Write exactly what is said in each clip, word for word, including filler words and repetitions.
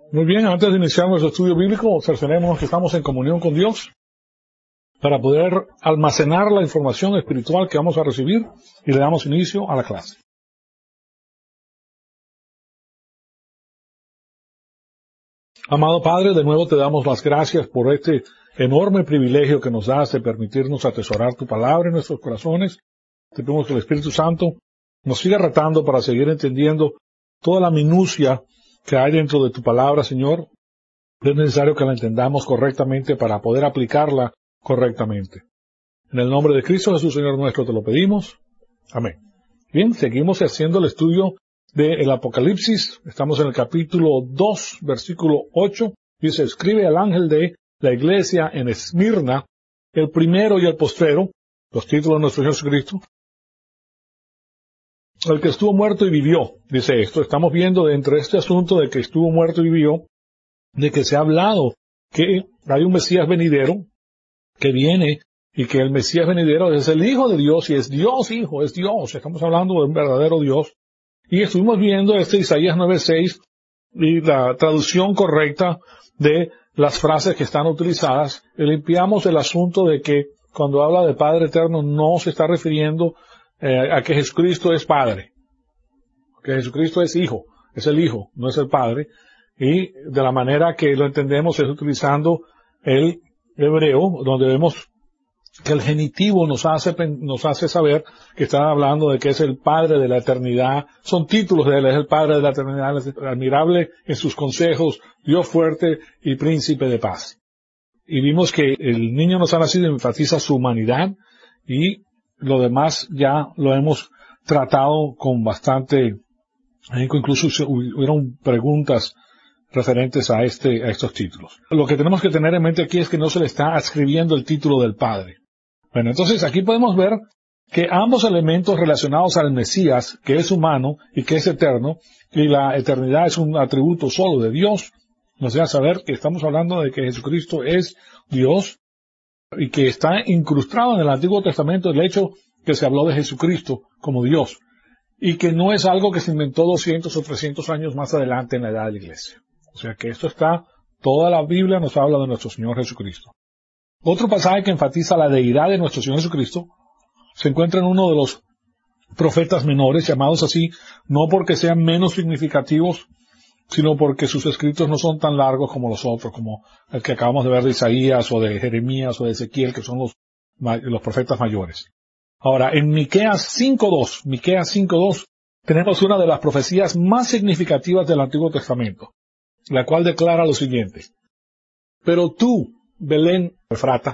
Muy bien, antes de iniciar nuestro estudio bíblico, cerciorémonos que estamos en comunión con Dios para poder almacenar la información espiritual que vamos a recibir y le damos inicio a la clase. Amado Padre, de nuevo te damos las gracias por este enorme privilegio que nos das de permitirnos atesorar tu palabra en nuestros corazones. Te pedimos que el Espíritu Santo nos siga retando para seguir entendiendo toda la minucia que hay dentro de tu palabra, Señor. Es necesario que la entendamos correctamente para poder aplicarla correctamente. En el nombre de Cristo Jesús, Señor nuestro, te lo pedimos. Amén. Bien, seguimos haciendo el estudio del Apocalipsis. Estamos en el capítulo dos, versículo ocho. Dice, escribe al ángel de la iglesia en Esmirna, el primero y el postrero, los títulos de nuestro Señor Jesucristo, el que estuvo muerto y vivió. Dice esto, estamos viendo dentro de este asunto de que estuvo muerto y vivió, de que se ha hablado que hay un Mesías venidero que viene y que el Mesías venidero es el Hijo de Dios y es Dios Hijo, es Dios. Estamos hablando de un verdadero Dios. Y estuvimos viendo este Isaías nueve seis y la traducción correcta de las frases que están utilizadas. Y limpiamos el asunto de que cuando habla de Padre Eterno no se está refiriendo eh, a que Jesucristo es Padre. Que Jesucristo es Hijo, es el Hijo, no es el Padre. Y de la manera que lo entendemos es utilizando el hebreo, donde vemos que el genitivo nos hace, nos hace saber que está hablando de que es el Padre de la eternidad. Son títulos de él, es el Padre de la eternidad, es admirable en sus consejos, Dios fuerte y príncipe de paz. Y vimos que el niño nos ha nacido y enfatiza su humanidad, y lo demás ya lo hemos tratado con bastante, incluso hubieron preguntas referentes a este, a estos títulos. Lo que tenemos que tener en mente aquí es que no se le está adscribiendo el título del Padre. Bueno, entonces aquí podemos ver que ambos elementos relacionados al Mesías, que es humano y que es eterno, y la eternidad es un atributo solo de Dios, nos deja saber que estamos hablando de que Jesucristo es Dios y que está incrustado en el Antiguo Testamento el hecho que se habló de Jesucristo como Dios, y que no es algo que se inventó doscientos o trescientos años más adelante en la edad de la Iglesia. O sea que esto está, toda la Biblia nos habla de nuestro Señor Jesucristo. Otro pasaje que enfatiza la deidad de nuestro Señor Jesucristo se encuentra en uno de los profetas menores, llamados así, no porque sean menos significativos, sino porque sus escritos no son tan largos como los otros, como el que acabamos de ver de Isaías, o de Jeremías, o de Ezequiel, que son los, los profetas mayores. Ahora, en Miqueas cinco dos, Miqueas cinco dos, tenemos una de las profecías más significativas del Antiguo Testamento, la cual declara lo siguiente: pero tú, Belén Efrata,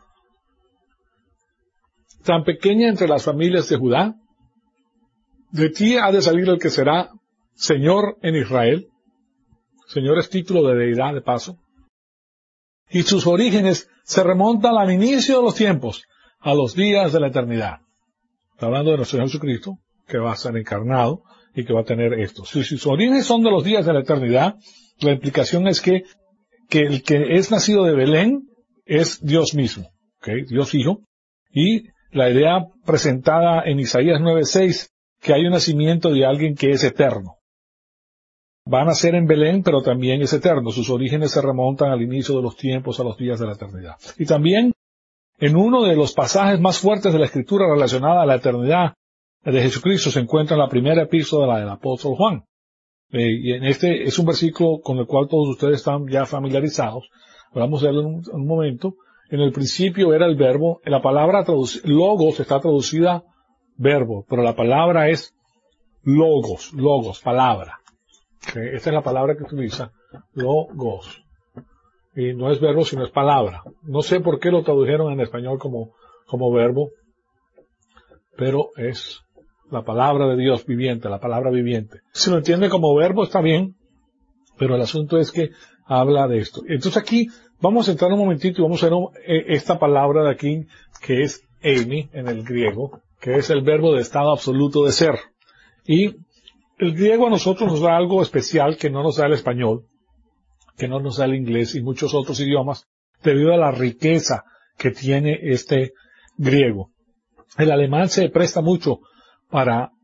tan pequeña entre las familias de Judá, de ti ha de salir el que será Señor en Israel. Señor es título de deidad, de paso. Y sus orígenes se remontan al inicio de los tiempos, a los días de la eternidad. Está hablando de nuestro Señor Jesucristo, que va a ser encarnado y que va a tener esto. Si sus orígenes son de los días de la eternidad, la implicación es que, que el que es nacido de Belén es Dios mismo, ¿okay? Dios Hijo. Y la idea presentada en Isaías nueve seis, que hay un nacimiento de alguien que es eterno. Va a nacer en Belén, pero también es eterno. Sus orígenes se remontan al inicio de los tiempos, a los días de la eternidad. Y también, en uno de los pasajes más fuertes de la Escritura relacionada a la eternidad de Jesucristo, se encuentra en la primera epístola del apóstol Juan. Eh, y en este es un versículo con el cual todos ustedes están ya familiarizados. Vamos a verlo en un, en un momento. En el principio era el verbo. La palabra logos está traducida verbo, pero la palabra es logos, logos, palabra. Okay. Esta es la palabra que utiliza, logos. Y no es verbo, sino es palabra. No sé por qué lo tradujeron en español como, como verbo, pero es la palabra de Dios viviente, la palabra viviente. Si lo entiende como verbo está bien, pero el asunto es que habla de esto. Entonces aquí vamos a entrar un momentito y vamos a ver esta palabra de aquí, que es eimi en el griego, que es el verbo de estado absoluto de ser. Y el griego a nosotros nos da algo especial que no nos da el español, que no nos da el inglés y muchos otros idiomas, debido a la riqueza que tiene este griego. El alemán se presta mucho para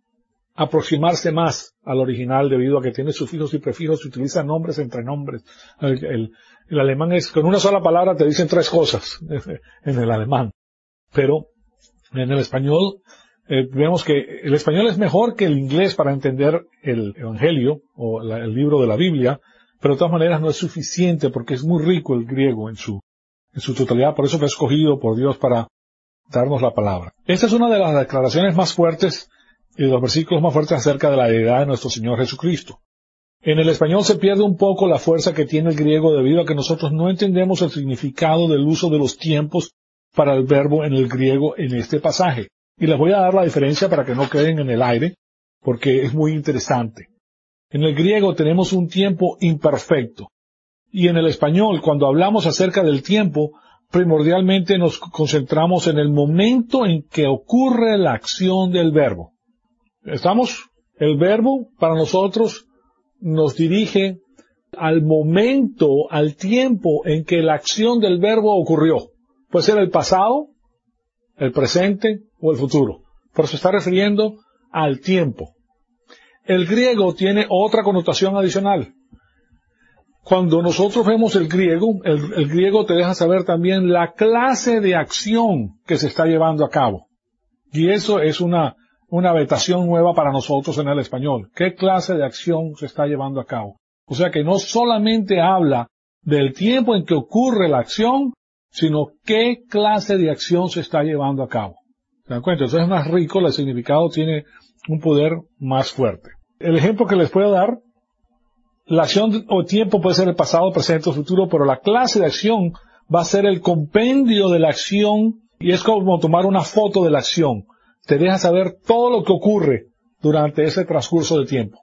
aproximarse más al original debido a que tiene sufijos y prefijos y utiliza nombres entre nombres. El, el, el alemán es, con una sola palabra te dicen tres cosas en el alemán. Pero en el español, eh, vemos que el español es mejor que el inglés para entender el Evangelio o la, el libro de la Biblia, pero de todas maneras no es suficiente porque es muy rico el griego en su, en su totalidad. Por eso fue escogido por Dios para darnos la palabra. Esta es una de las declaraciones más fuertes y de los versículos más fuertes acerca de la deidad de nuestro Señor Jesucristo. En el español se pierde un poco la fuerza que tiene el griego debido a que nosotros no entendemos el significado del uso de los tiempos para el verbo en el griego en este pasaje. Y les voy a dar la diferencia para que no queden en el aire, porque es muy interesante. En el griego tenemos un tiempo imperfecto. Y en el español, cuando hablamos acerca del tiempo, primordialmente nos concentramos en el momento en que ocurre la acción del verbo. ¿Estamos? El verbo para nosotros nos dirige al momento, al tiempo en que la acción del verbo ocurrió. Puede ser el pasado, el presente o el futuro. Pero se está refiriendo al tiempo. El griego tiene otra connotación adicional. Cuando nosotros vemos el griego, el, el griego te deja saber también la clase de acción que se está llevando a cabo. Y eso es una, una vetación nueva para nosotros en el español. ¿Qué clase de acción se está llevando a cabo? O sea que no solamente habla del tiempo en que ocurre la acción, sino qué clase de acción se está llevando a cabo. ¿Se dan cuenta? Entonces es más rico, el significado tiene un poder más fuerte. El ejemplo que les puedo dar, la acción o tiempo puede ser el pasado, presente o futuro, pero la clase de acción va a ser el compendio de la acción y es como tomar una foto de la acción. Te deja saber todo lo que ocurre durante ese transcurso de tiempo.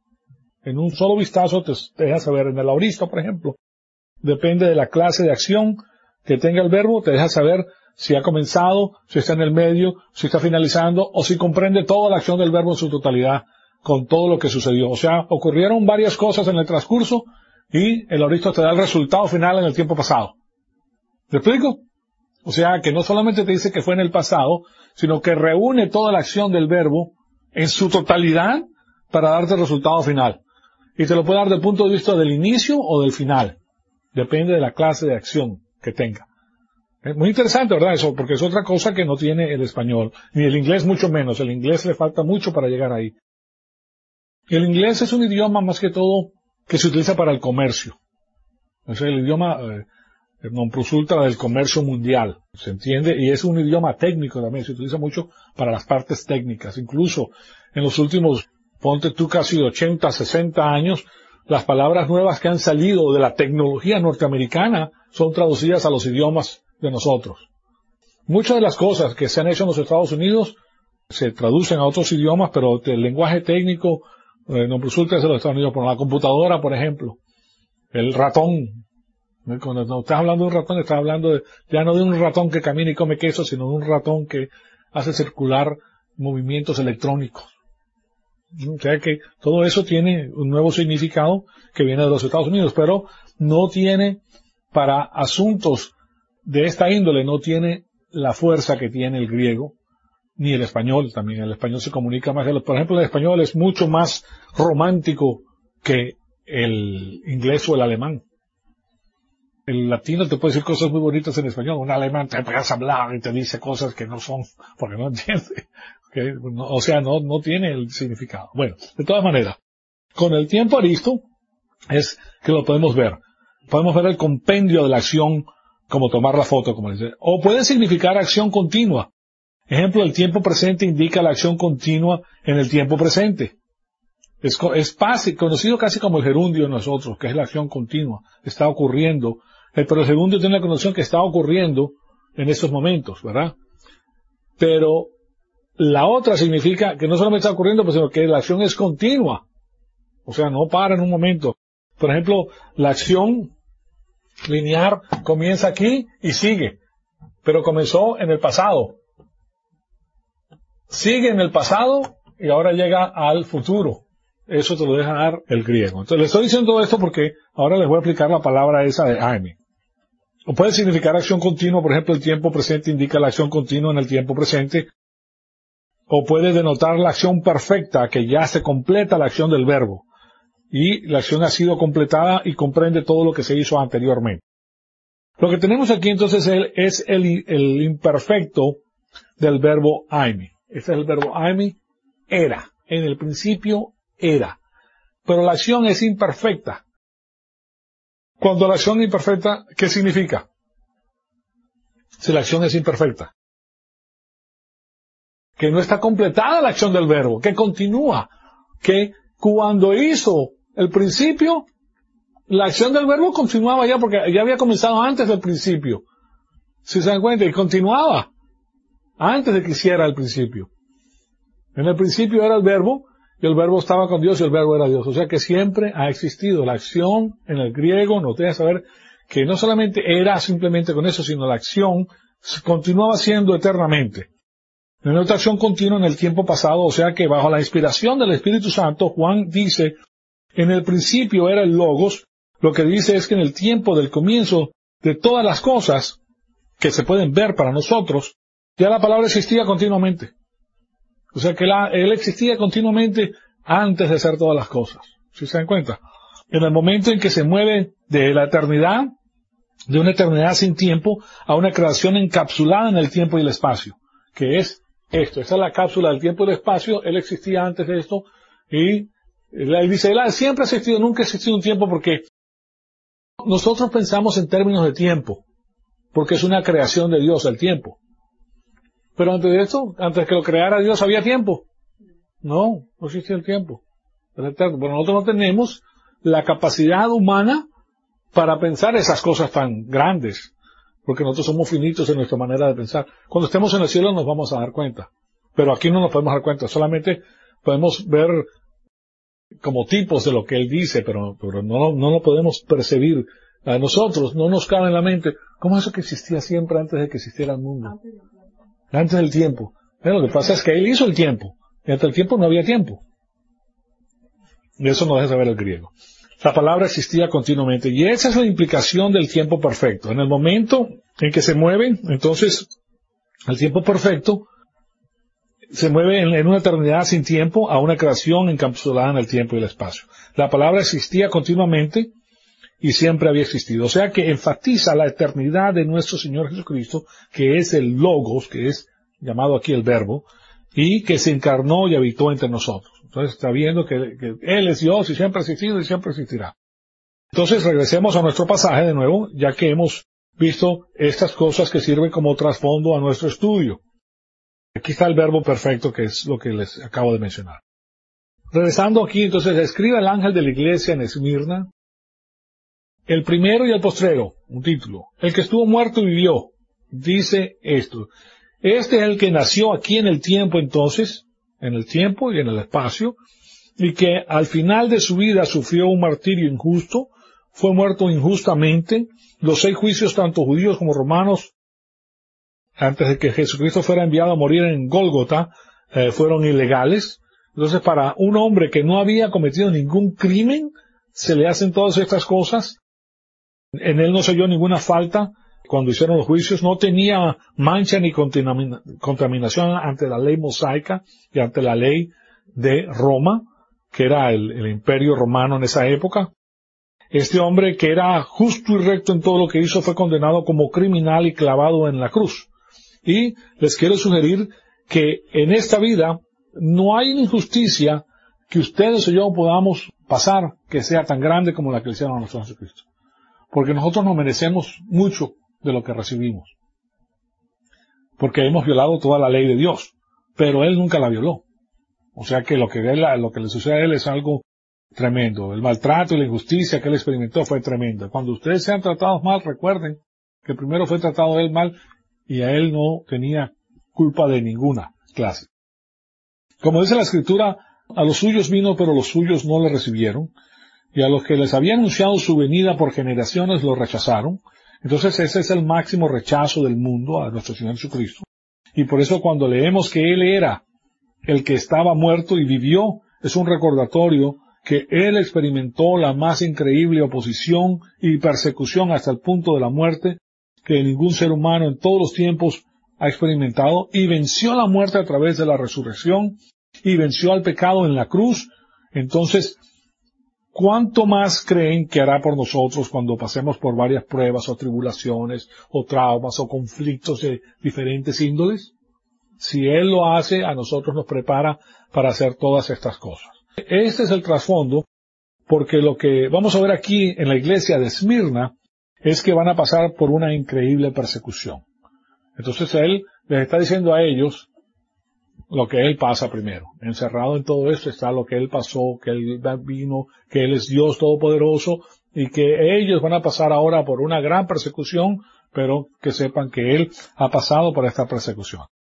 En un solo vistazo te deja saber, en el auristo, por ejemplo, depende de la clase de acción que tenga el verbo, te deja saber si ha comenzado, si está en el medio, si está finalizando, o si comprende toda la acción del verbo en su totalidad, con todo lo que sucedió. O sea, ocurrieron varias cosas en el transcurso, y el auristo te da el resultado final en el tiempo pasado. ¿Me explico? O sea, que no solamente te dice que fue en el pasado, sino que reúne toda la acción del verbo en su totalidad para darte el resultado final. Y te lo puede dar desde el punto de vista del inicio o del final. Depende de la clase de acción que tenga. Es muy interesante, ¿verdad? Eso, porque es otra cosa que no tiene el español, ni el inglés mucho menos. El inglés le falta mucho para llegar ahí. El inglés es un idioma más que todo que se utiliza para el comercio. Es el idioma eh, non plus ultra del comercio mundial, ¿se entiende? Y es un idioma técnico también, se utiliza mucho para las partes técnicas. Incluso en los últimos, ponte tú casi ochenta, sesenta años, las palabras nuevas que han salido de la tecnología norteamericana son traducidas a los idiomas de nosotros. Muchas de las cosas que se han hecho en los Estados Unidos se traducen a otros idiomas, pero el lenguaje técnico eh, non plus ultra es de los Estados Unidos. Por la computadora, por ejemplo, el ratón. Cuando no estás hablando de un ratón, estás hablando de, ya no de un ratón que camina y come queso, sino de un ratón que hace circular movimientos electrónicos. O sea que todo eso tiene un nuevo significado que viene de los Estados Unidos, pero no tiene, para asuntos de esta índole, no tiene la fuerza que tiene el griego, ni el español también. El español se comunica más. Por ejemplo, el español es mucho más romántico que el inglés o el alemán. El latino te puede decir cosas muy bonitas en español. Un alemán te pegas a hablar y te dice cosas que no son, porque no entiende. ¿Okay? No, o sea, no, no tiene el significado. Bueno, de todas maneras, con el tiempo aristo es que lo podemos ver. Podemos ver el compendio de la acción, como tomar la foto, como dice. O puede significar acción continua. Ejemplo, el tiempo presente indica la acción continua en el tiempo presente. Es, es casi, conocido casi como el gerundio en nosotros, que es la acción continua. Está ocurriendo. Pero el gerundio tiene la connotación que está ocurriendo en estos momentos, ¿verdad? Pero la otra significa que no solamente está ocurriendo, sino que la acción es continua. O sea, no para en un momento. Por ejemplo, la acción lineal comienza aquí y sigue. Pero comenzó en el pasado. Sigue en el pasado y ahora llega al futuro. Eso te lo deja dar el griego. Entonces, les estoy diciendo esto porque ahora les voy a aplicar la palabra esa de aime. O puede significar acción continua, por ejemplo, el tiempo presente indica la acción continua en el tiempo presente. o puede denotar la acción perfecta, que ya se completa la acción del verbo. Y la acción ha sido completada y comprende todo lo que se hizo anteriormente. Lo que tenemos aquí entonces es el, el imperfecto del verbo aimi. Este es el verbo aimi, era. En el principio era. Pero la acción es imperfecta. Cuando la acción es imperfecta, ¿qué significa? Si la acción es imperfecta. Que no está completada la acción del verbo, que continúa. Que cuando hizo el principio, la acción del verbo continuaba ya, porque ya había comenzado antes del principio. Si se dan cuenta, y continuaba antes de que hiciera el principio. En el principio era el verbo, y el verbo estaba con Dios y el verbo era Dios. O sea que siempre ha existido la acción en el griego. Nos deja saber que no solamente era simplemente con eso, sino la acción continuaba siendo eternamente. En otra acción continua en el tiempo pasado, o sea que bajo la inspiración del Espíritu Santo, Juan dice, en el principio era el Logos. Lo que dice es que en el tiempo del comienzo de todas las cosas que se pueden ver para nosotros, ya la palabra existía continuamente. O sea que la, Él existía continuamente antes de hacer todas las cosas. ¿Sí se dan cuenta? En el momento en que se mueve de la eternidad, de una eternidad sin tiempo, a una creación encapsulada en el tiempo y el espacio, que es esto. Esta es la cápsula del tiempo y el espacio. Él existía antes de esto y Él dice, Él siempre ha existido, nunca ha existido un tiempo, porque nosotros pensamos en términos de tiempo, porque es una creación de Dios el tiempo. Pero antes de esto, antes que lo creara Dios, ¿había tiempo? No, no existía el tiempo. Era eterno. Pero nosotros no tenemos la capacidad humana para pensar esas cosas tan grandes, porque nosotros somos finitos en nuestra manera de pensar. Cuando estemos en el cielo nos vamos a dar cuenta. Pero aquí no nos podemos dar cuenta, solamente podemos ver como tipos de lo que Él dice, pero, pero no, no lo podemos percibir. A nosotros no nos cabe en la mente, ¿cómo es eso que existía siempre antes de que existiera el mundo? Antes del tiempo. Pero lo que pasa es que Él hizo el tiempo, y antes del tiempo no había tiempo. Y eso nos deja saber el griego. La palabra existía continuamente, y esa es la implicación del tiempo perfecto. En el momento en que se mueven, entonces, el tiempo perfecto se mueve en, en una eternidad sin tiempo a una creación encapsulada en el tiempo y el espacio. La palabra existía continuamente y siempre había existido. O sea que enfatiza la eternidad de nuestro Señor Jesucristo, que es el Logos, que es llamado aquí el Verbo, y que se encarnó y habitó entre nosotros. Entonces está viendo que, que Él es Dios y siempre ha existido y siempre existirá. Entonces regresemos a nuestro pasaje de nuevo, ya que hemos visto estas cosas que sirven como trasfondo a nuestro estudio. Aquí está el verbo perfecto, que es lo que les acabo de mencionar. Regresando aquí, entonces, escribe el ángel de la iglesia en Esmirna, el primero y el postrero, un título. El que estuvo muerto y vivió, dice esto. Este es el que nació aquí en el tiempo entonces, en el tiempo y en el espacio, y que al final de su vida sufrió un martirio injusto, fue muerto injustamente. Los seis juicios, tanto judíos como romanos, antes de que Jesucristo fuera enviado a morir en Gólgota, eh, fueron ilegales. Entonces, para un hombre que no había cometido ningún crimen, se le hacen todas estas cosas. En él no se halló ninguna falta. Cuando hicieron los juicios, no tenía mancha ni contamina- contaminación ante la ley mosaica y ante la ley de Roma, que era el, el imperio romano en esa época. Este hombre, que era justo y recto en todo lo que hizo, fue condenado como criminal y clavado en la cruz. Y les quiero sugerir que en esta vida no hay injusticia que ustedes o yo podamos pasar que sea tan grande como la que le hicieron a nuestro Jesucristo. Porque nosotros nos merecemos mucho de lo que recibimos. Porque hemos violado toda la ley de Dios. Pero Él nunca la violó. O sea que lo que, él, lo que le sucede a Él es algo tremendo. El maltrato y la injusticia que Él experimentó fue tremenda. Cuando ustedes sean tratados mal, recuerden que primero fue tratado Él mal y a Él no tenía culpa de ninguna clase. Como dice la Escritura, a los suyos vino, pero los suyos no le recibieron. Y a los que les había anunciado su venida por generaciones lo rechazaron. Entonces ese es el máximo rechazo del mundo a nuestro Señor Jesucristo. Y por eso cuando leemos que Él era el que estaba muerto y vivió, es un recordatorio que Él experimentó la más increíble oposición y persecución hasta el punto de la muerte que ningún ser humano en todos los tiempos ha experimentado y venció la muerte a través de la resurrección y venció al pecado en la cruz. Entonces, ¿cuánto más creen que hará por nosotros cuando pasemos por varias pruebas o tribulaciones o traumas o conflictos de diferentes índoles? Si Él lo hace, a nosotros nos prepara para hacer todas estas cosas. Este es el trasfondo, porque lo que vamos a ver aquí en la iglesia de Esmirna es que van a pasar por una increíble persecución. Entonces Él les está diciendo a ellos lo que Él pasa primero. Encerrado en todo esto está lo que Él pasó, que Él vino, que Él es Dios Todopoderoso y que ellos van a pasar ahora por una gran persecución, pero que sepan que Él ha pasado por esta persecución.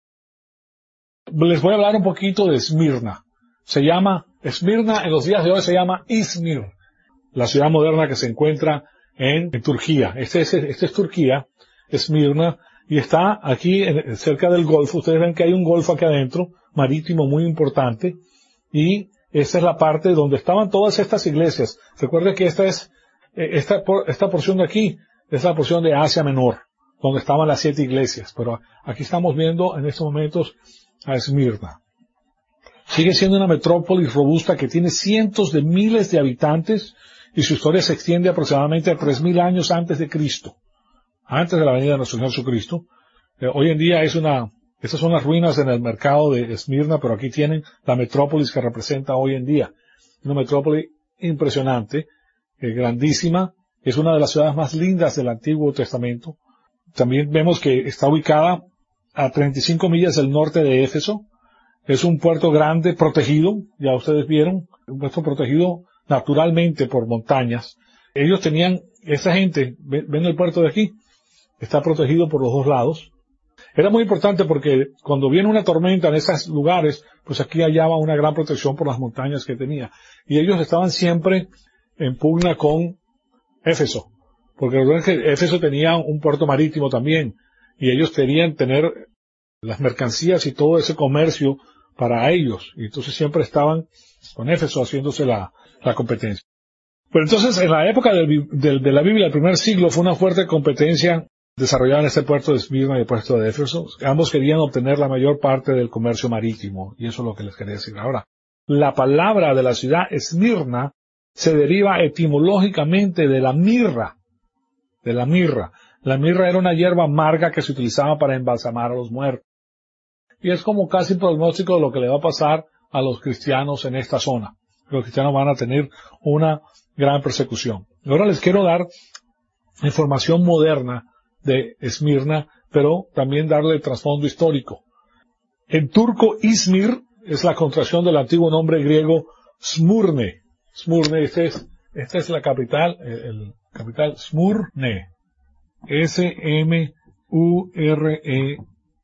Les voy a hablar un poquito de Esmirna. Se llama, Esmirna en los días de hoy se llama Izmir, la ciudad moderna que se encuentra en, en Turquía. Este es, este es Turquía, Esmirna, y está aquí en, cerca del Golfo. Ustedes ven que hay un golfo aquí adentro, marítimo muy importante, y esta es la parte donde estaban todas estas iglesias. Recuerden que esta es, esta, esta porción de aquí es la porción de Asia Menor, donde estaban las siete iglesias, pero aquí estamos viendo en estos momentos a Esmirna. Sigue siendo una metrópolis robusta que tiene cientos de miles de habitantes y su historia se extiende aproximadamente a tres mil años antes de Cristo, antes de la venida de nuestro Señor Jesucristo. Eh, hoy en día es una, estas son las ruinas en el mercado de Esmirna, pero aquí tienen la metrópolis que representa hoy en día. Una metrópolis impresionante, eh, grandísima, es una de las ciudades más lindas del Antiguo Testamento. También vemos que está ubicada a treinta y cinco millas del norte de Éfeso. Es un puerto grande, protegido, ya ustedes vieron, un puerto protegido naturalmente por montañas. Ellos tenían, esa gente, ven el puerto de aquí, está protegido por los dos lados. Era muy importante porque cuando viene una tormenta en esos lugares, pues aquí hallaba una gran protección por las montañas que tenía. Y ellos estaban siempre en pugna con Éfeso, porque recuerden que Éfeso tenía un puerto marítimo también, y ellos querían tener las mercancías y todo ese comercio para ellos, y entonces siempre estaban con Éfeso haciéndose la, la competencia. Pero entonces, en la época del, del, de la Biblia, el primer siglo, fue una fuerte competencia desarrollada en este puerto de Esmirna y el puerto de Éfeso. Ambos querían obtener la mayor parte del comercio marítimo, y eso es lo que les quería decir ahora. La palabra de la ciudad Esmirna se deriva etimológicamente de la mirra, de la mirra. La mirra era una hierba amarga que se utilizaba para embalsamar a los muertos. Y es como casi pronóstico de lo que le va a pasar a los cristianos en esta zona. Los cristianos van a tener una gran persecución. Ahora les quiero dar información moderna de Esmirna, pero también darle el trasfondo histórico. En turco, Izmir es la contracción del antiguo nombre griego Smurne. Smurne, este es, esta es la capital, el, el capital Smurne. S M U R E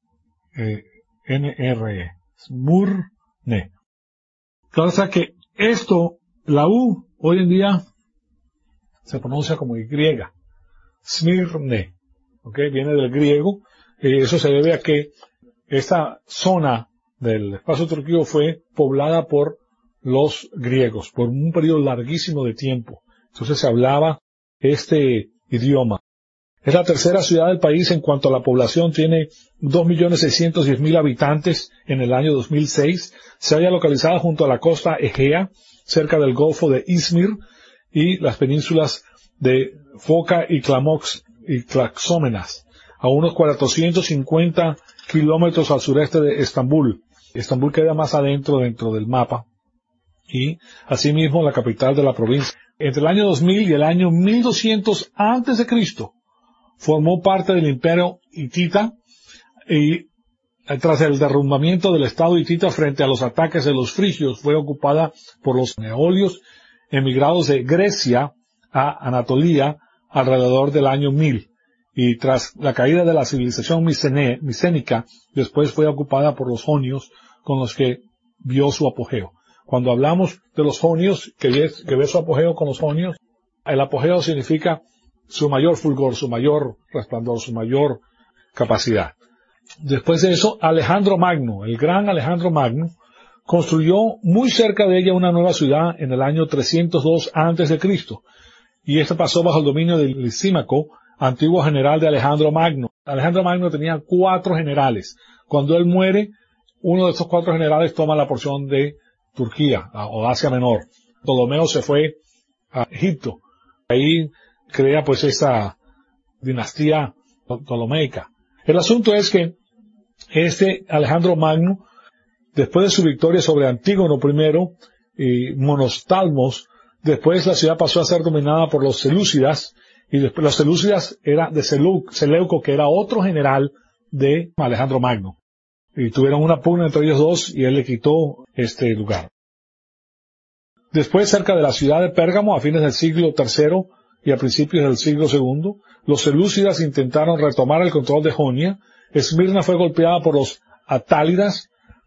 N R E. Smurne. Claro que esto, la U, hoy en día se pronuncia como Y. Smirne. ¿Ok? Viene del griego. Eh, eso se debe a que esta zona del espacio turquía fue poblada por los griegos por un periodo larguísimo de tiempo. Entonces se hablaba este idioma. Es la tercera ciudad del país en cuanto a la población. Tiene dos millones seiscientos diez mil habitantes en el año dos mil seis. Se halla localizada junto a la costa Egea, cerca del Golfo de Izmir y las penínsulas de Foca y Klamox y Claxómenas, a unos cuatrocientos cincuenta kilómetros al sureste de Estambul. Estambul queda más adentro dentro del mapa y asimismo la capital de la provincia. Entre el año dos mil y el año mil doscientos antes de Cristo formó parte del imperio hitita y tras el derrumbamiento del estado hitita frente a los ataques de los frigios fue ocupada por los neolios emigrados de Grecia a Anatolia alrededor del año mil, y tras la caída de la civilización micene, micénica después fue ocupada por los jonios, con los que vio su apogeo. Cuando hablamos de los jonios, que ve, que ve su apogeo con los jonios, el apogeo significa su mayor fulgor, su mayor resplandor, su mayor capacidad. Después de eso, Alejandro Magno, el gran Alejandro Magno, construyó muy cerca de ella una nueva ciudad en el año trescientos dos antes de Cristo. Y esta pasó bajo el dominio de Lisímaco antiguo general de Alejandro Magno. Alejandro Magno tenía cuatro generales. Cuando él muere, uno de estos cuatro generales toma la porción de Turquía o Asia Menor. Ptolomeo se fue a Egipto. Ahí crea pues esa dinastía ptolomeica. El asunto es que este Alejandro Magno, después de su victoria sobre Antígono primero y Monostalmos, después la ciudad pasó a ser dominada por los selúcidas, y después los selúcidas era de Seleuco, que era otro general de Alejandro Magno. Y tuvieron una pugna entre ellos dos y él le quitó este lugar. Después, cerca de la ciudad de Pérgamo, a fines del siglo tercero y a principios del siglo segundo, los selúcidas intentaron retomar el control de Jonia. Esmirna fue golpeada por los atálidas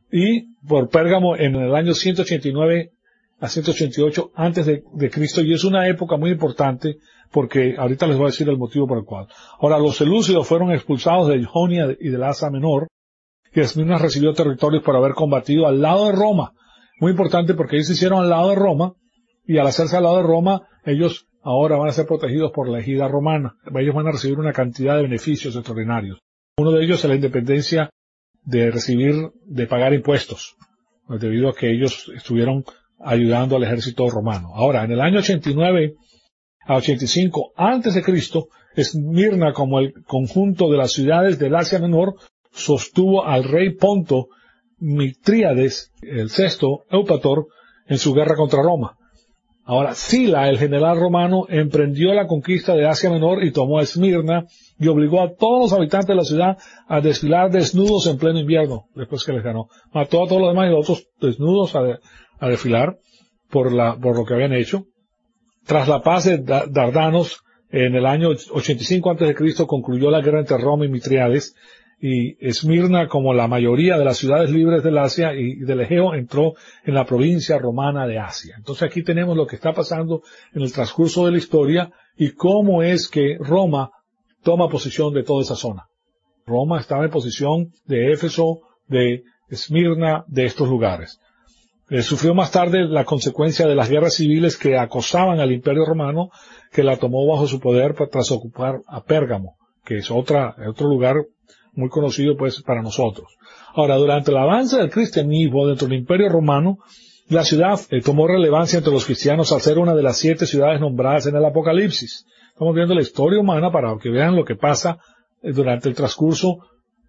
y por Pérgamo en el año ciento ochenta y nueve a ciento ochenta y ocho antes de, de Cristo, y es una época muy importante porque ahorita les voy a decir el motivo por el cual. Ahora, los selúcidos fueron expulsados de Jonia y del Asia Menor, y Esmirna recibió territorios por haber combatido al lado de Roma. Muy importante porque ellos se hicieron al lado de Roma, y al hacerse al lado de Roma, ellos ahora van a ser protegidos por la ejida romana. Ellos van a recibir una cantidad de beneficios extraordinarios. Uno de ellos es la independencia de recibir, de pagar impuestos, debido a que ellos estuvieron ayudando al ejército romano. Ahora, en el año ochenta y nueve a ochenta y cinco antes de Cristo, Esmirna, como el conjunto de las ciudades del Asia Menor, sostuvo al rey Ponto Mitríades, el sexto Eupator, en su guerra contra Roma. Ahora, Sila, el general romano, emprendió la conquista de Asia Menor y tomó a Esmirna y obligó a todos los habitantes de la ciudad a desfilar desnudos en pleno invierno, después que les ganó. Mató a todos los demás y los otros desnudos a, de, a desfilar por, la, por lo que habían hecho. Tras la paz de Dardanos, en el año ochenta y cinco antes de Cristo, concluyó la guerra entre Roma y Mitríades, y Esmirna, como la mayoría de las ciudades libres del Asia y del Egeo, entró en la provincia romana de Asia. Entonces aquí tenemos lo que está pasando en el transcurso de la historia y cómo es que Roma toma posesión de toda esa zona. Roma estaba en posesión de Éfeso, de Esmirna, de estos lugares. Eh, sufrió más tarde la consecuencia de las guerras civiles que acosaban al Imperio Romano, que la tomó bajo su poder tras ocupar a Pérgamo, que es otra, otro lugar muy conocido pues para nosotros. Ahora, durante el avance del cristianismo dentro del Imperio Romano, la ciudad eh, tomó relevancia entre los cristianos al ser una de las siete ciudades nombradas en el Apocalipsis. Estamos viendo la historia humana para que vean lo que pasa eh, durante el transcurso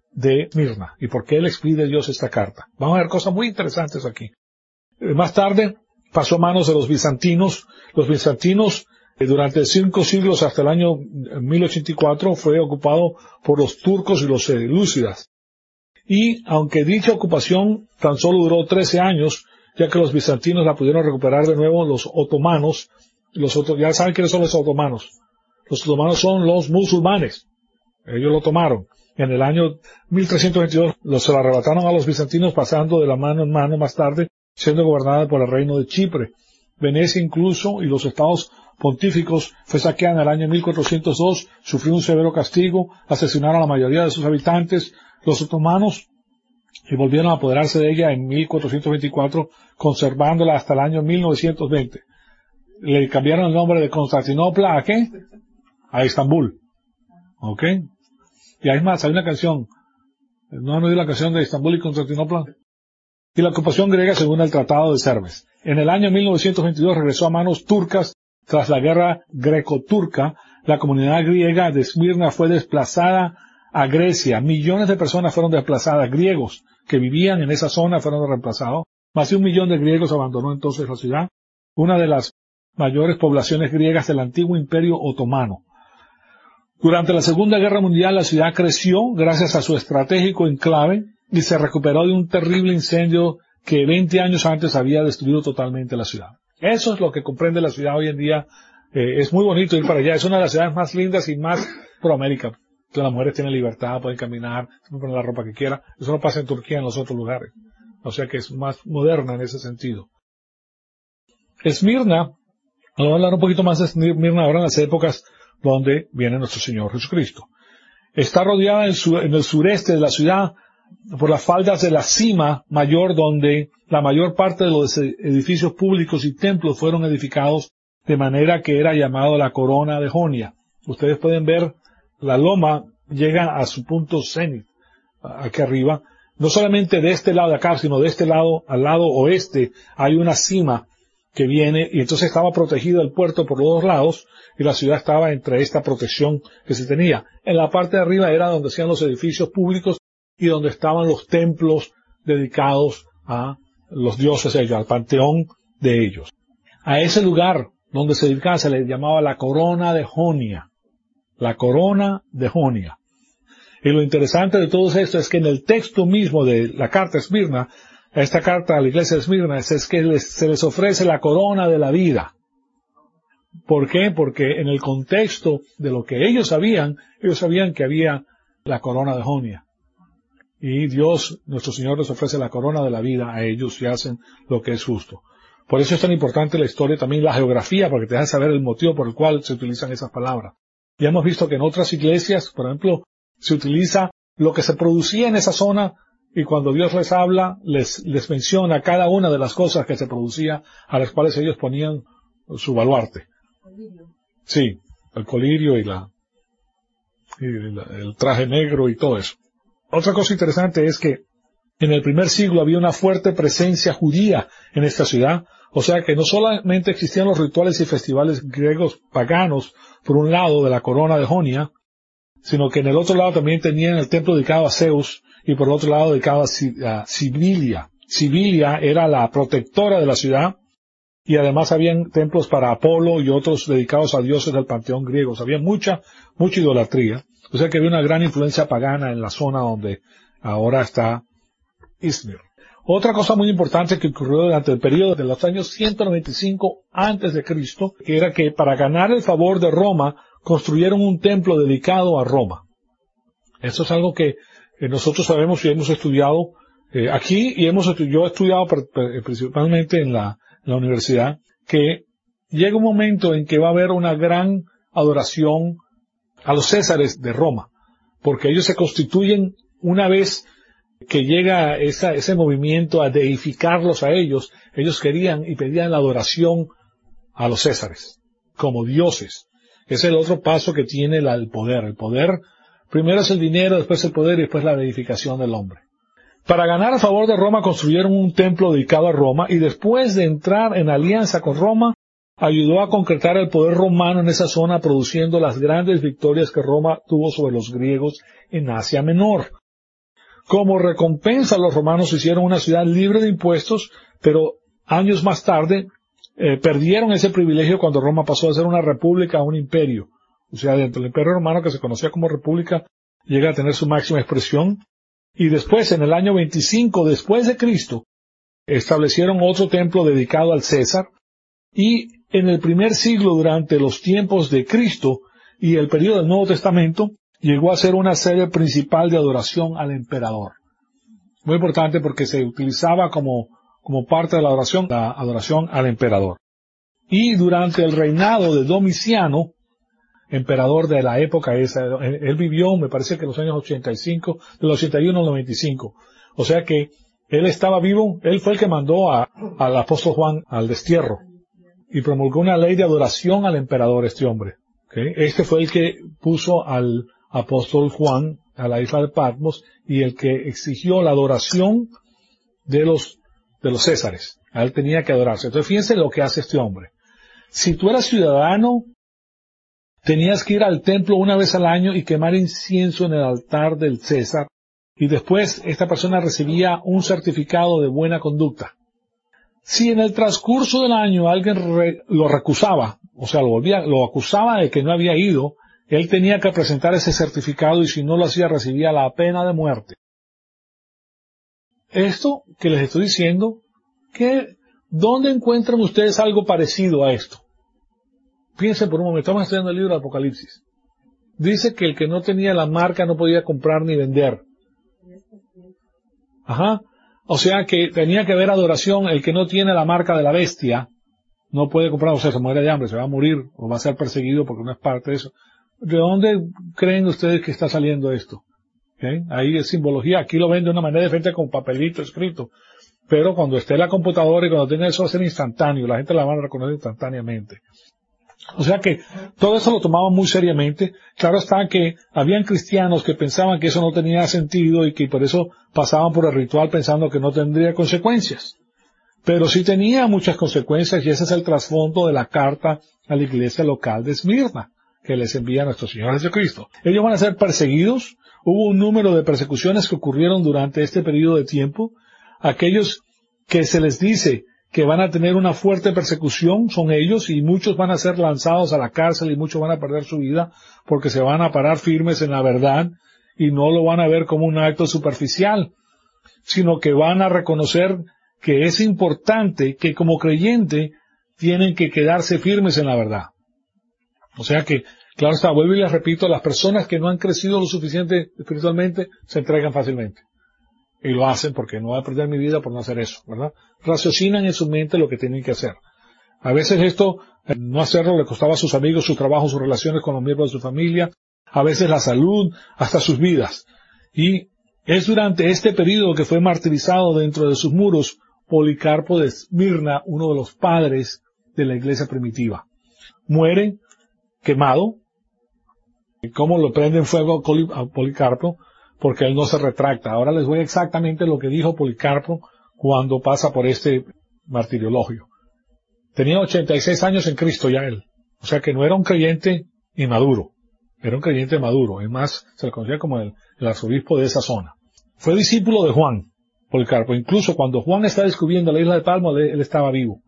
de Esmirna y por qué le expide Dios esta carta. Vamos a ver cosas muy interesantes aquí. Eh, más tarde pasó a manos de los bizantinos. Los bizantinos durante cinco siglos hasta el año mil ochenta y cuatro fue ocupado por los turcos y los selúcidas. Y aunque dicha ocupación tan solo duró trece años, ya que los bizantinos la pudieron recuperar de nuevo los otomanos, los otros, ya saben quiénes son los otomanos. Los otomanos son los musulmanes. Ellos lo tomaron. En el año mil trescientos veintidós los se la arrebataron a los bizantinos, pasando de la mano en mano más tarde, siendo gobernada por el reino de Chipre. Venecia incluso y los estados pontíficos fue saqueada en el año mil cuatrocientos dos, sufrió un severo castigo, asesinaron a la mayoría de sus habitantes, los otomanos, y volvieron a apoderarse de ella en mil cuatrocientos veinticuatro, conservándola hasta el año mil novecientos veinte. Le cambiaron el nombre de Constantinopla, ¿a qué? A Estambul. ¿Ok? Y hay más, hay una canción. ¿No han oído la canción de Estambul y Constantinopla? Y la ocupación griega según el Tratado de Cerves. En el año mil novecientos veintidós regresó a manos turcas. Tras la guerra greco-turca, la comunidad griega de Esmirna fue desplazada a Grecia. Millones de personas fueron desplazadas. Griegos que vivían en esa zona fueron reemplazados. Más de un millón de griegos abandonó entonces la ciudad, una de las mayores poblaciones griegas del antiguo Imperio Otomano. Durante la Segunda Guerra Mundial la ciudad creció gracias a su estratégico enclave y se recuperó de un terrible incendio que veinte años antes había destruido totalmente la ciudad. Eso es lo que comprende la ciudad hoy en día. Eh, es muy bonito ir para allá. Es una de las ciudades más lindas y más pro América. Entonces, las mujeres tienen libertad, pueden caminar, pueden poner la ropa que quieran. Eso no pasa en Turquía, en los otros lugares. O sea que es más moderna en ese sentido. Esmirna, vamos a hablar un poquito más de Esmirna ahora en las épocas donde viene nuestro Señor Jesucristo. Está rodeada en, su, en el sureste de la ciudad por las faldas de la cima mayor, donde la mayor parte de los edificios públicos y templos fueron edificados, de manera que era llamado la corona de Jonia. Ustedes pueden ver la loma llega a su punto cenit, aquí arriba. No solamente de este lado de acá, sino de este lado, al lado oeste, hay una cima que viene, y entonces estaba protegido el puerto por los dos lados, y la ciudad estaba entre esta protección que se tenía. En la parte de arriba era donde hacían los edificios públicos y donde estaban los templos dedicados a los dioses de ellos, al panteón de ellos. A ese lugar donde se dedicaba se le llamaba la corona de Jonia. La corona de Jonia. Y lo interesante de todo esto es que en el texto mismo de la carta a Esmirna, esta carta a la iglesia de Esmirna, es que les, se les ofrece la corona de la vida. ¿Por qué? Porque en el contexto de lo que ellos sabían, ellos sabían que había la corona de Jonia. Y Dios, nuestro Señor, les ofrece la corona de la vida a ellos si hacen lo que es justo. Por eso es tan importante la historia, también la geografía, porque te deja saber el motivo por el cual se utilizan esas palabras. Ya hemos visto que en otras iglesias, por ejemplo, se utiliza lo que se producía en esa zona, y cuando Dios les habla, les, les menciona cada una de las cosas que se producía, a las cuales ellos ponían su baluarte. Sí, el colirio y la, y la, el traje negro y todo eso. Otra cosa interesante es que en el primer siglo había una fuerte presencia judía en esta ciudad, o sea que no solamente existían los rituales y festivales griegos paganos por un lado de la corona de Jonia, sino que en el otro lado también tenían el templo dedicado a Zeus y por el otro lado dedicado a Sibilia. Sibilia era la protectora de la ciudad y además habían templos para Apolo y otros dedicados a dioses del panteón griego. O sea, había mucha, mucha idolatría. O sea que había una gran influencia pagana en la zona donde ahora está Izmir. Otra cosa muy importante que ocurrió durante el periodo de los años ciento noventa y cinco antes de Cristo, que era que para ganar el favor de Roma, construyeron un templo dedicado a Roma. Eso es algo que eh, nosotros sabemos y hemos estudiado eh, aquí, y hemos estu yo he estudiado principalmente en la, en la universidad, que llega un momento en que va a haber una gran adoración a los césares de Roma, porque ellos se constituyen una vez que llega esa, ese movimiento a deificarlos a ellos. Ellos querían y pedían la adoración a los césares, como dioses. Es el otro paso que tiene la, el poder. El poder, primero es el dinero, después el poder y después la deificación del hombre. Para ganar a favor de Roma construyeron un templo dedicado a Roma, y después de entrar en alianza con Roma, ayudó a concretar el poder romano en esa zona, produciendo las grandes victorias que Roma tuvo sobre los griegos en Asia Menor. Como recompensa, los romanos hicieron una ciudad libre de impuestos, pero años más tarde eh, perdieron ese privilegio cuando Roma pasó a ser una república a un imperio. O sea, dentro del imperio romano, que se conocía como república, llega a tener su máxima expresión. Y después, en el año veinticinco después de Cristo, establecieron otro templo dedicado al César. Y en el primer siglo, durante los tiempos de Cristo y el periodo del Nuevo Testamento, llegó a ser una sede principal de adoración al emperador. Muy importante porque se utilizaba como, como parte de la adoración, la adoración al emperador. Y durante el reinado de Domiciano, emperador de la época esa, él vivió, me parece que en los años ochenta y cinco, de los ochenta y uno al noventa y cinco. O sea que él estaba vivo, él fue el que mandó a, al apóstol Juan al destierro y promulgó una ley de adoración al emperador, este hombre. ¿Okay? Este fue el que puso al apóstol Juan a la isla de Patmos y el que exigió la adoración de los, de los césares. A él tenía que adorarse. Entonces fíjense lo que hace este hombre. Si tú eras ciudadano, tenías que ir al templo una vez al año y quemar incienso en el altar del César, y después esta persona recibía un certificado de buena conducta. Si en el transcurso del año alguien re, lo recusaba, o sea, lo volvía, lo acusaba de que no había ido, él tenía que presentar ese certificado, y si no lo hacía recibía la pena de muerte. Esto que les estoy diciendo, que ¿dónde encuentran ustedes algo parecido a esto? Piensen por un momento, estamos estudiando el libro de Apocalipsis. Dice que el que no tenía la marca no podía comprar ni vender. Ajá. O sea que tenía que haber adoración. El que no tiene la marca de la bestia no puede comprar, o sea, se muere de hambre, se va a morir o va a ser perseguido porque no es parte de eso. ¿De dónde creen ustedes que está saliendo esto? ¿Okay? Ahí es simbología. Aquí lo ven de una manera diferente con papelito escrito. Pero cuando esté en la computadora y cuando tenga eso va a ser instantáneo. La gente la van a reconocer instantáneamente. O sea que todo eso lo tomaban muy seriamente. Claro está que habían cristianos que pensaban que eso no tenía sentido y que por eso pasaban por el ritual pensando que no tendría consecuencias. Pero sí tenía muchas consecuencias, y ese es el trasfondo de la carta a la iglesia local de Esmirna, que les envía nuestro Señor Jesucristo. Ellos van a ser perseguidos. Hubo un número de persecuciones que ocurrieron durante este periodo de tiempo. Aquellos que se les dice que van a tener una fuerte persecución son ellos, y muchos van a ser lanzados a la cárcel y muchos van a perder su vida porque se van a parar firmes en la verdad y no lo van a ver como un acto superficial, sino que van a reconocer que es importante que como creyente tienen que quedarse firmes en la verdad. O sea que, claro está, vuelvo y les repito, las personas que no han crecido lo suficiente espiritualmente se entregan fácilmente. Y lo hacen porque no voy a perder mi vida por no hacer eso, ¿verdad? Raciocinan en su mente lo que tienen que hacer. A veces esto, no hacerlo, le costaba a sus amigos, su trabajo, sus relaciones con los miembros de su familia, a veces la salud, hasta sus vidas. Y es durante este periodo que fue martirizado dentro de sus muros Policarpo de Esmirna, uno de los padres de la iglesia primitiva. Muere quemado. ¿Y cómo lo prende en fuego a Policarpo? Porque él no se retracta. Ahora les voy exactamente lo que dijo Policarpo cuando pasa por este martiriologio. Tenía ochenta y seis años en Cristo ya él. O sea que no era un creyente inmaduro. Era un creyente maduro. Es más, se le conocía como el, el arzobispo de esa zona. Fue discípulo de Juan, Policarpo. Incluso cuando Juan está descubriendo la isla de Patmos, él estaba vivo.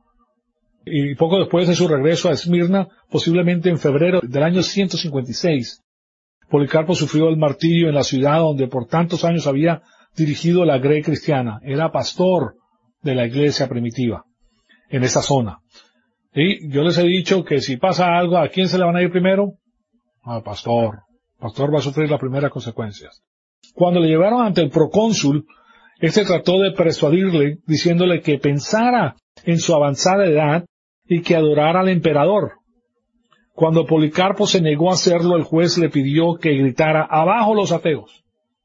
Y poco después de su regreso a Esmirna, posiblemente en febrero del año ciento cincuenta y seis, Policarpo sufrió el martirio en la ciudad donde por tantos años había dirigido la grey cristiana. Era pastor de la iglesia primitiva en esa zona. Y yo les he dicho que si pasa algo, ¿a quién se le van a ir primero? Al pastor. El pastor va a sufrir las primeras consecuencias. Cuando le llevaron ante el procónsul, este trató de persuadirle, diciéndole que pensara en su avanzada edad y que adorara al emperador. Cuando Policarpo se negó a hacerlo, el juez le pidió que gritara: ¡abajo los ateos!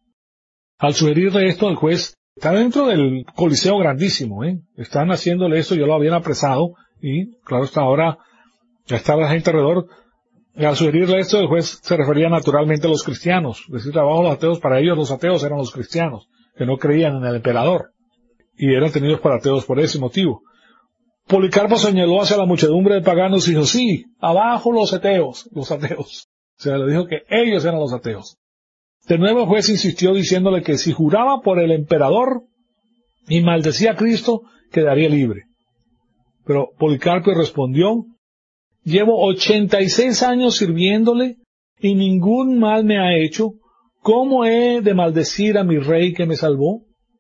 Al sugerirle esto, el juez está dentro del coliseo grandísimo, ¿eh? Están haciéndole esto, ya lo habían apresado, y claro, hasta ahora ya está la gente alrededor. Y al sugerirle esto, el juez se refería naturalmente a los cristianos. Decir abajo los ateos, para ellos los ateos eran los cristianos, que no creían en el emperador, y eran tenidos por ateos por ese motivo. Policarpo señaló hacia la muchedumbre de paganos y dijo: sí, abajo los ateos, los ateos. O sea, le dijo que ellos eran los ateos. De nuevo el juez insistió diciéndole que si juraba por el emperador y maldecía a Cristo, quedaría libre. Pero Policarpo respondió: llevo ochenta y seis años sirviéndole y ningún mal me ha hecho. ¿Cómo he de maldecir a mi rey que me salvó?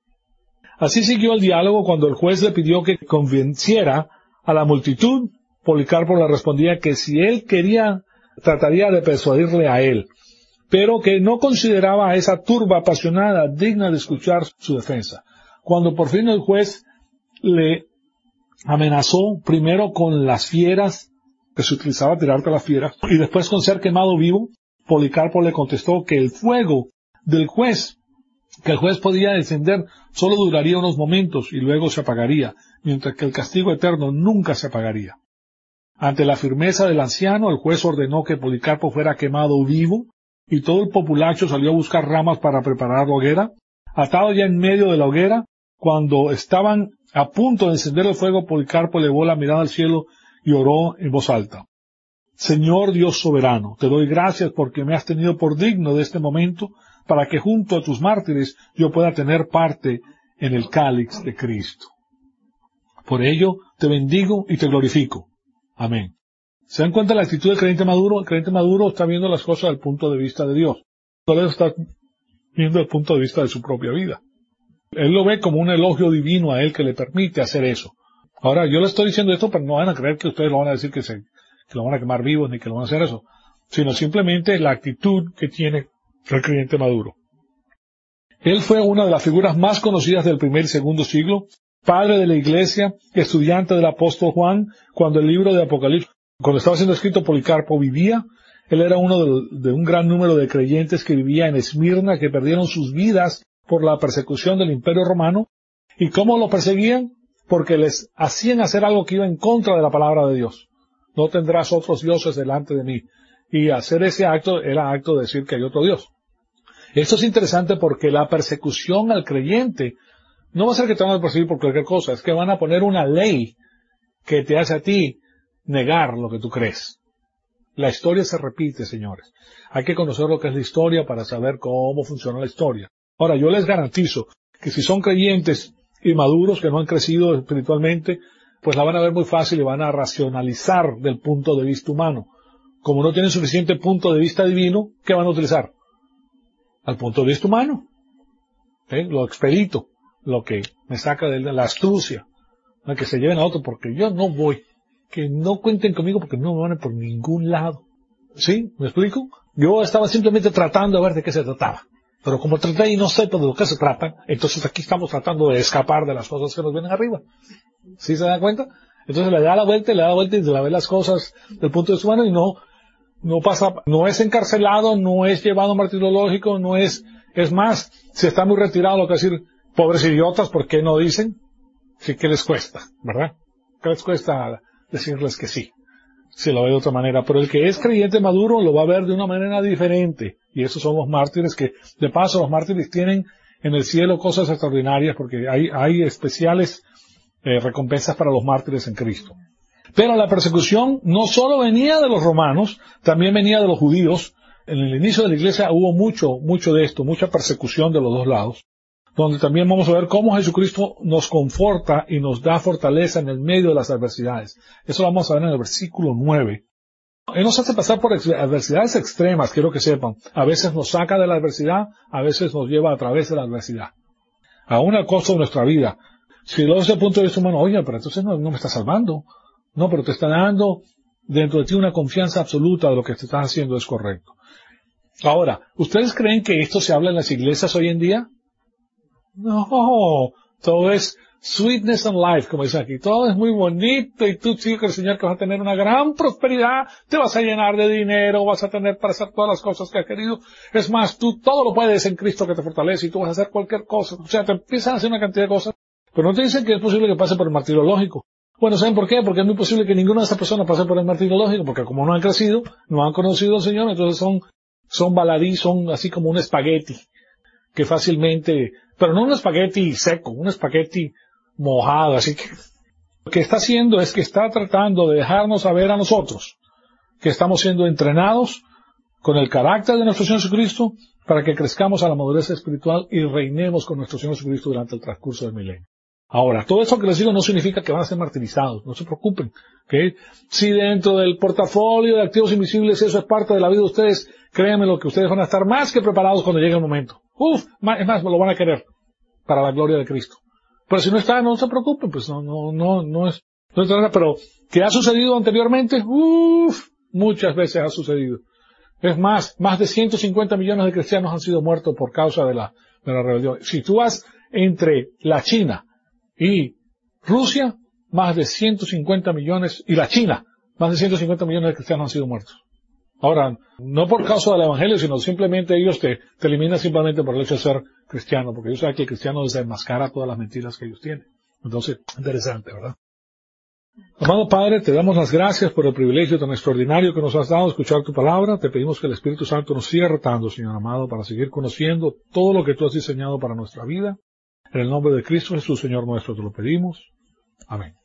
Así siguió el diálogo. Cuando el juez le pidió que convenciera a la multitud, Policarpo le respondía que si él quería, trataría de persuadirle a él, pero que no consideraba a esa turba apasionada digna de escuchar su defensa. Cuando por fin el juez le amenazó primero con las fieras, que se utilizaba tirarte a las fieras, y después con ser quemado vivo, Policarpo le contestó que el fuego del juez, que el juez podía encender, solo duraría unos momentos y luego se apagaría, mientras que el castigo eterno nunca se apagaría. Ante la firmeza del anciano, el juez ordenó que Policarpo fuera quemado vivo, y todo el populacho salió a buscar ramas para preparar la hoguera. Atado ya en medio de la hoguera, cuando estaban a punto de encender el fuego, Policarpo elevó la mirada al cielo y oró en voz alta: Señor Dios soberano, te doy gracias porque me has tenido por digno de este momento, para que junto a tus mártires yo pueda tener parte en el cáliz de Cristo. Por ello te bendigo y te glorifico. Amén. ¿Se dan cuenta de la actitud del creyente maduro? El creyente maduro está viendo las cosas desde el punto de vista de Dios. No lo está viendo desde el punto de vista de su propia vida. Él lo ve como un elogio divino a él que le permite hacer eso. Ahora, yo le estoy diciendo esto, pero no van a creer que ustedes lo van a decir que, se, que lo van a quemar vivos ni que lo van a hacer eso, sino simplemente la actitud que tiene el creyente maduro. Él fue una de las figuras más conocidas del primer y segundo siglo, padre de la iglesia, estudiante del apóstol Juan, cuando el libro de Apocalipsis, cuando estaba siendo escrito, Policarpo vivía. Él era uno de, de un gran número de creyentes que vivía en Esmirna, que perdieron sus vidas por la persecución del Imperio Romano. ¿Y cómo lo perseguían? Porque les hacían hacer algo que iba en contra de la palabra de Dios. no tendrás otros dioses delante de mí. Y hacer ese acto era acto de decir que hay otro Dios. Esto es interesante porque la persecución al creyente no va a ser que te van a perseguir por cualquier cosa, es que van a poner una ley que te hace a ti negar lo que tú crees. La historia se repite, señores. Hay que conocer lo que es la historia para saber cómo funciona la historia. Ahora, yo les garantizo que si son creyentes inmaduros, que no han crecido espiritualmente, pues la van a ver muy fácil y van a racionalizar del punto de vista humano. Como no tienen suficiente punto de vista divino, ¿qué van a utilizar? Al punto de vista humano. ¿Eh? Lo expedito, lo que me saca de la astucia, a que se lleven a otro, porque yo no voy. Que no cuenten conmigo porque no me van a por ningún lado. ¿Sí? ¿Me explico? Yo estaba simplemente tratando de ver de qué se trataba. Pero como traté y no sé de lo que se trata, entonces aquí estamos tratando de escapar de las cosas que nos vienen arriba. ¿Sí se dan cuenta? Entonces le da la vuelta y le da la vuelta y le ve las cosas del punto de vista humano y no, no pasa, no es encarcelado, no es llevado a martirológico, no es, es más, si está muy retirado, lo que decir, pobres idiotas, ¿por qué no dicen? Sí, ¿qué les cuesta? ¿Verdad? ¿Qué les cuesta decirles que sí? Si lo ve de otra manera, pero el que es creyente maduro lo va a ver de una manera diferente, y esos son los mártires que, de paso, los mártires tienen en el cielo cosas extraordinarias, porque hay, hay especiales eh, recompensas para los mártires en Cristo. Pero la persecución no solo venía de los romanos, también venía de los judíos. En el inicio de la iglesia hubo mucho, mucho de esto, mucha persecución de los dos lados, donde también vamos a ver cómo Jesucristo nos conforta y nos da fortaleza en el medio de las adversidades. Eso lo vamos a ver en el versículo nueve. Él nos hace pasar por adversidades extremas, quiero que sepan. A veces nos saca de la adversidad, a veces nos lleva a través de la adversidad. Aún al costo de nuestra vida. Si lo ves desde el punto de vista humano, oye, pero entonces no, no me está salvando. No, pero te está dando dentro de ti una confianza absoluta de lo que te estás haciendo es correcto. Ahora, ¿ustedes creen que esto se habla en las iglesias hoy en día? No, todo es sweetness and life, como dicen aquí. Todo es muy bonito y tú sigues con el Señor que vas a tener una gran prosperidad, te vas a llenar de dinero, vas a tener para hacer todas las cosas que has querido. Es más, tú todo lo puedes en Cristo que te fortalece y tú vas a hacer cualquier cosa. O sea, te empiezan a hacer una cantidad de cosas, pero no te dicen que es posible que pase por el martirio lógico. Bueno, ¿saben por qué? Porque es muy posible que ninguna de estas personas pase por el martirio lógico, porque como no han crecido, no han conocido al Señor, entonces son, son baladí, son así como un espagueti, que fácilmente, pero no un espagueti seco, un espagueti mojado, así que lo que está haciendo es que está tratando de dejarnos saber a nosotros que estamos siendo entrenados con el carácter de nuestro Señor Jesucristo para que crezcamos a la madurez espiritual y reinemos con nuestro Señor Jesucristo durante el transcurso del milenio. Ahora, todo esto que les digo no significa que van a ser martirizados, no se preocupen, ¿okay? Si dentro del portafolio de activos invisibles eso es parte de la vida de ustedes, créanme lo que ustedes van a estar más que preparados cuando llegue el momento. Uf, es más, lo van a querer para la gloria de Cristo. Pero si no está, no se preocupen, pues no, no, no, no es, no es nada, pero ¿qué ha sucedido anteriormente? Uf, muchas veces ha sucedido. Es más, más de ciento cincuenta millones de cristianos han sido muertos por causa de la, de la rebelión. Si tú vas entre la China y Rusia, más de ciento cincuenta millones, y la China, más de ciento cincuenta millones de cristianos han sido muertos. Ahora, no por causa del evangelio, sino simplemente ellos te, te eliminan simplemente por el hecho de ser cristiano, porque ellos saben que el cristiano desenmascara todas las mentiras que ellos tienen. Entonces, interesante, ¿verdad? Amado Padre, te damos las gracias por el privilegio tan extraordinario que nos has dado de escuchar tu palabra. Te pedimos que el Espíritu Santo nos siga retando, Señor amado, para seguir conociendo todo lo que tú has diseñado para nuestra vida. En el nombre de Cristo Jesús, Señor nuestro, te lo pedimos. Amén.